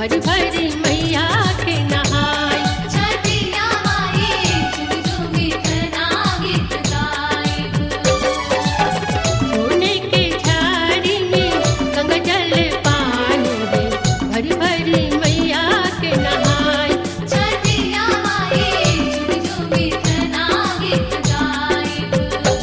भरी भरी मैया के नहाय। छठिया माई झूमी झूमी तना गीत गाइब। सोने के झाड़ी में गंगा जल पानी है, भरी भरी मैया के नहाय। छठिया माई झूमी झूमी तना गीत गाइब।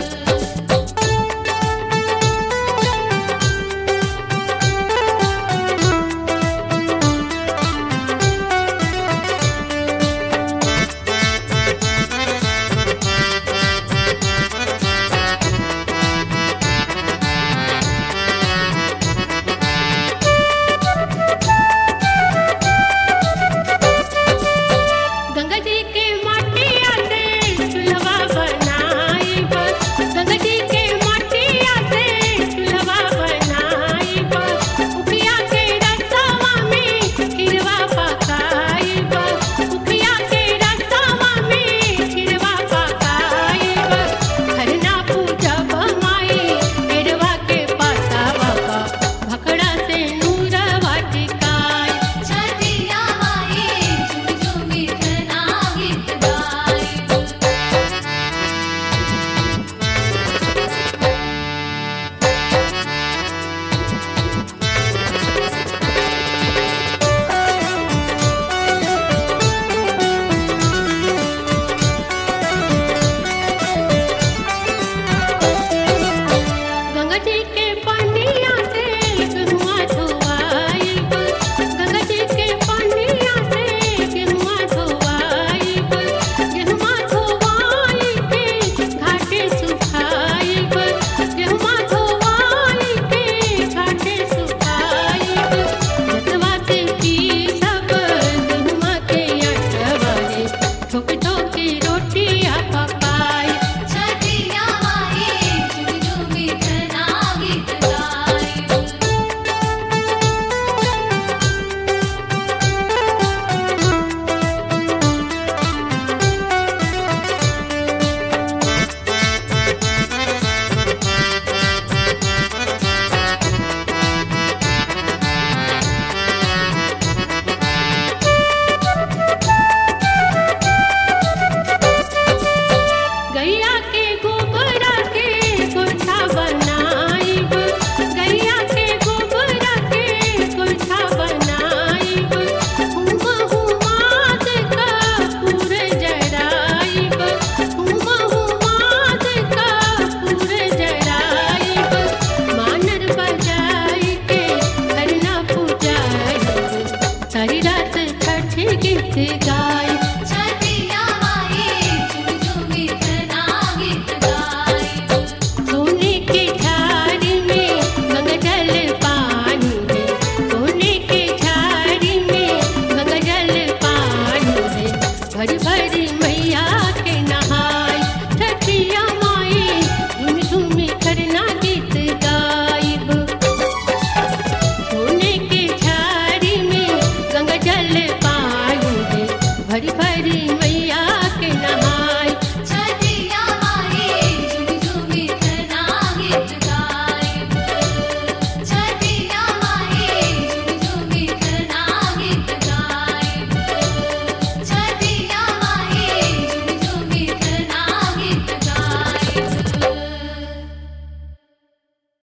गंगा जी के माटिया से चूल्हा बनाइब, गंगा जी के माटिया से चूल्हा बनाइब। उखिया के रस्तवा में खीरवा पकाइब, उखिया के रस्तवा में खीरवा पकाइब। खरना पूजब माई केरवा के पातावा का, भखड़ा से नूरवा टिकाई। छठिया माई झूमी झूमी तना गीत गाइब। गंगा जी के पानिया से गेहुआ धोआइब, गंगा जी के पानिया से गेहुआ धोआइब। गेहुआ धोआई के घाटे सुखाइब, गेहुआ धोआई के घाटे सुखाइब। जतवा से पीसब गेहुआ के आटवा रे, ठोक ठोक रोटिया पकाई। छठिया माई झूमी झूमी तना गीत गाइब। गैया के गोबरा के गोइठा बनाइब, गैया के गोबरा के गोइठा बनाइब। हुमा हुमाद कपूर जराइब, हुमा हुमाद कपूर जराइब। मानर बजाई के खरना पूजाइब, सारी रात छठ गीत गाइब। छठिया माई झूमी झूमी तना गीत गाइब। सोने के झाड़ी में गंगा जल पानी है, सोने के झाड़ी में गंगा जल पानी है, भरी भरी मैया के नहाय। छठिया माई झूमी झूमी खरना गीत गाइब। सोने के झाड़ी में गंगा जल पानी है, भरी भरी